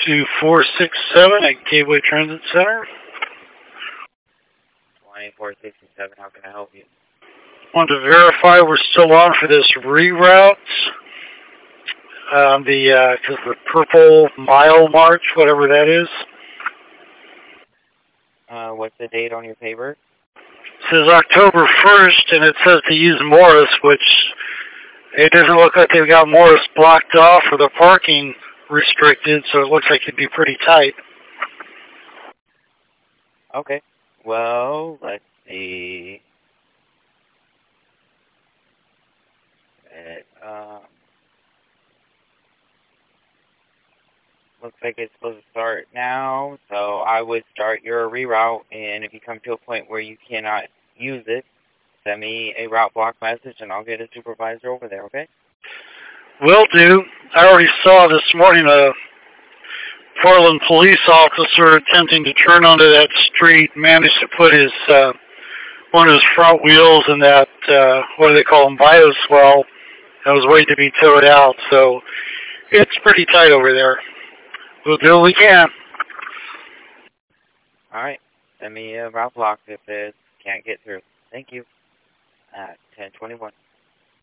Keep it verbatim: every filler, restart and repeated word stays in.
to four six seven at Gateway Transit Center. twenty-four sixty-seven, how can I help you? Want to verify we're still on for this reroute. Um, the, uh, cause the Purple Mile March, whatever that is. Uh, what's the date on your paper? It says October first, and it says to use Morris, which it doesn't look like they've got Morris blocked off or the parking restricted, so it looks like it'd be pretty tight. Okay. Well, let's see. It, uh, looks like it's supposed to start now, so I would start your reroute, and if you come to a point where you cannot use it, send me a route block message, and I'll get a supervisor over there, okay? Will do. I already saw this morning a Portland police officer attempting to turn onto that street, managed to put his uh, one of his front wheels in that, uh, what do they call them, bioswale, that was waiting to be towed out, so it's pretty tight over there. We'll do what we can. All right. Send me a route block if it can't get through. Thank you. At ten twenty-one.